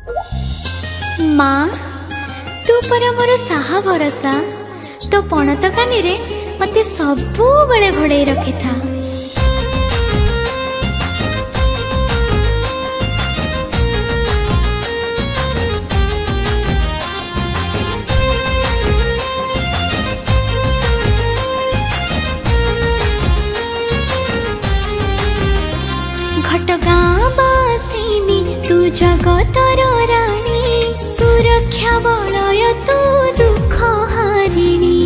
माँ तू पर मोर साहा भरसा तो पणत कानी रे मते सबू बेले घोड़े रखी था। घटगाँ बासिनी तू जगतर राणी सुरक्षा बलय तू दुख हारिणी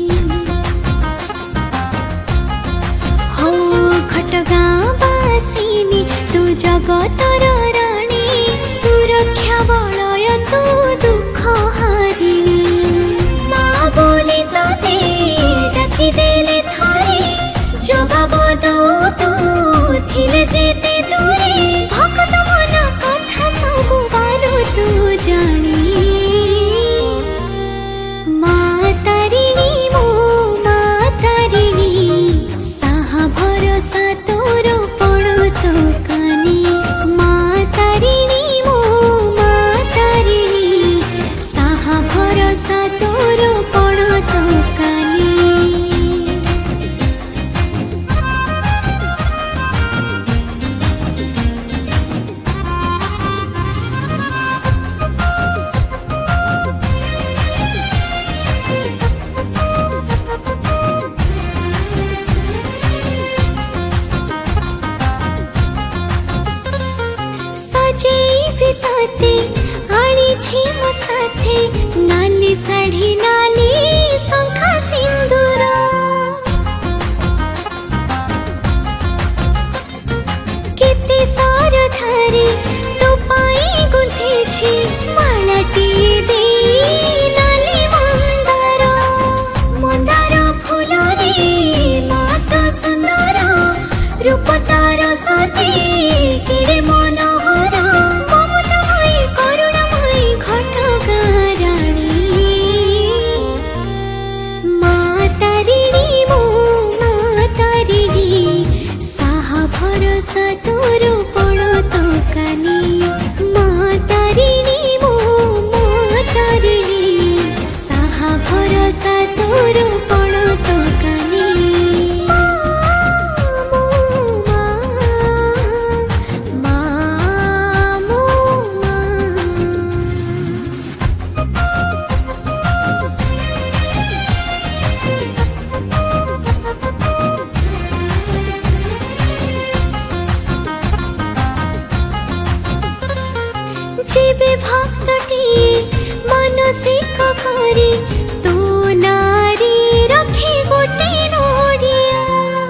हो। घटगाँ बासिनी तू जगतर राणी सुरक्षा बलय तू दुख हारिणी। माँ बोली तते डाकी देले थरे जवाब दो तू थिले जेते दूरे भक्त मन कथा सबु बारो तू जानी। माँ तारिणी मो माँ तारिणी साहा भरोसा तोर पड़ो तो कानी। माँ तारिणी मो माँ तारिणी साहा भरोसा तोर पड़ो तो कानी। सजेबी तते आनिछि मो साथे नाली साड़ी नाली शंखा सिंदूर। केते सर धारी तो पाई गुंथेछि मालाटी दे नाली मंदार। मंदार फूल रे मात सुंदर रूप तार सते केड़े मनोहर। ममतामयी करुणामयी घटगाँ राणी। माँ तारिणी मो माँ तारिणी साहा भरोसा तोर पड़ो तो कानी। माँ तारिणी मो माँ तारिणी साहा भरोसा तोर पड़ो तो कानी। जेबे भक्तटी मानसिक करी तू नारी रखी गोटे नोडिया।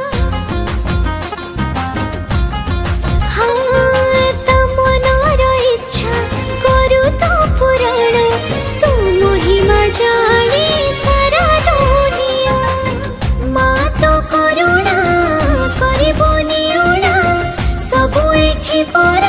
हाँ ता मनर इच्छा करू तो पुराण तू महिमा जाने सारा दुनिया। माँ तो करुणा करिबोनी उणा सबु एठी पर